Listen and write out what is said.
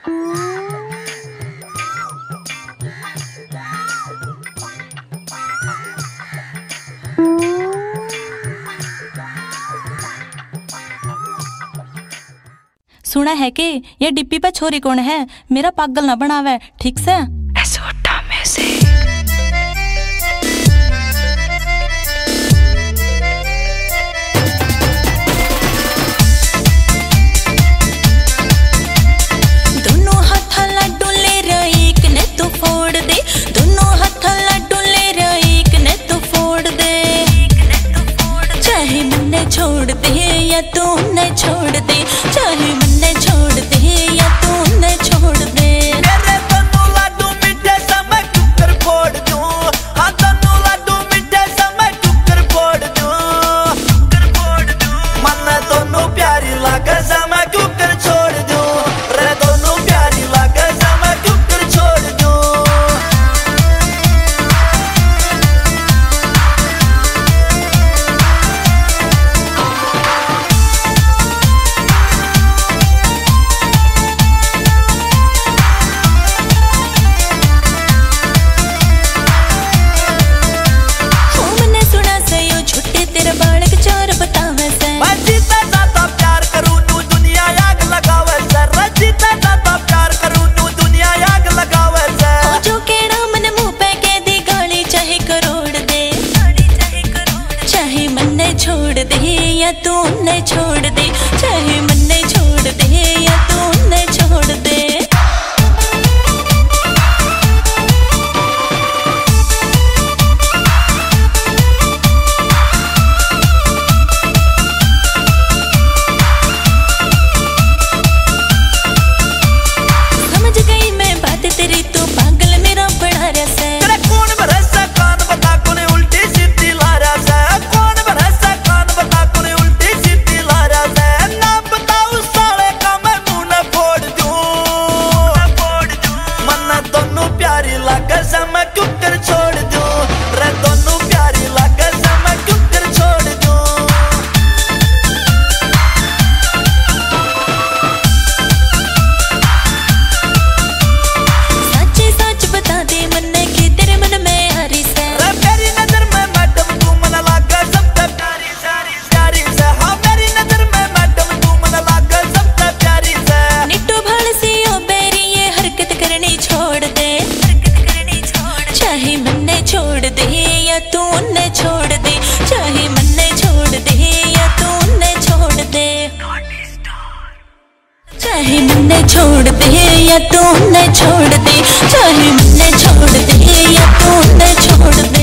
सुना है कि ये डिप्पी पे छोरी कौन है, मेरा पागल ना बनावे, ठीक से। एसोटा में से दोनों हाथ लड्डू ले एक ने तो फोड़ दे, दोनों हाथ लड्डू ले एक ने तो फोड़ दे, चाहे मन्ने छोड़ दे या तू न छोड़ दे, चाहे मन्ने छोड़ दे या तू न छोड़ दे। मेरे दोनों लड्डू मीठे सा मैं कुकर फोड़ दूं, हाँ दोनों लड्डू मीठे सा मैं कुकर फोड़ दूं, मन दोनों प्यारी लागे सा मैं कुकर छोड़ दूं, रे दोनों प्यारी लागे सा मैं कुकर छोड़ दूं। छोड़ दे या तू न छोड़ दे, चाहे मन्ने छोड़ दे या तू न छोड़ दे। समझ गई मैं बात तेरी, तो पागल मेरा बड़ा रस है। तेरे कौन भरोसा कान बता कोने उल्टी सीधी ला रहा है, कौन भरोसा कान बता कोने उल्टी सीधी ला रहा है, ना बताऊं साले का मैं मुंह न फोड़ दूं, मन दोनों प्यारी लागे सा मैं कुकर छोड़ दूं, रे दोनों प्यारी लागे सा मैं कुकर छोड़ दूं। सच सच बता दे मन्ने कि तेरे मन में हरी से, रे मेरी नजर में मैडम तू मन लागे सबसे प्यारी से, हाँ मेरी नजर में मैडम तू मन लागे सबसे प्यारी से। निट्टू भाड़ सी ओ बेरी ये हरकत करनी छोड़ दे, चाहे मन्ने छोड़ दे या तू न छोड़ दे, चाहे मन्ने छोड़ दे या तू न छोड़ दे, चाहे मन्ने छोड़ दे या तू न छोड़ दे, चाहे मन्ने छोड़ दे या तू न छोड़ दे।